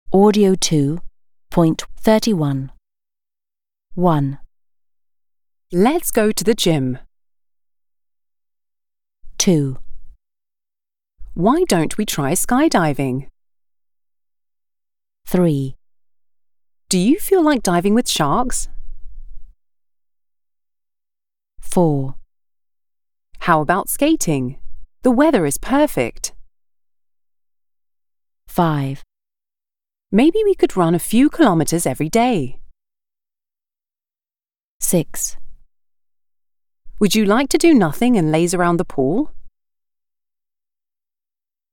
Audio 2.31. 1, Let's go to the gym. 2, Why don't we try skydiving? 3, Do you feel like diving with sharks? 4, How about skating? The weather is perfect. 5, Maybe we could run a few kilometers every day. 6, Would you like to do nothing and laze around the pool?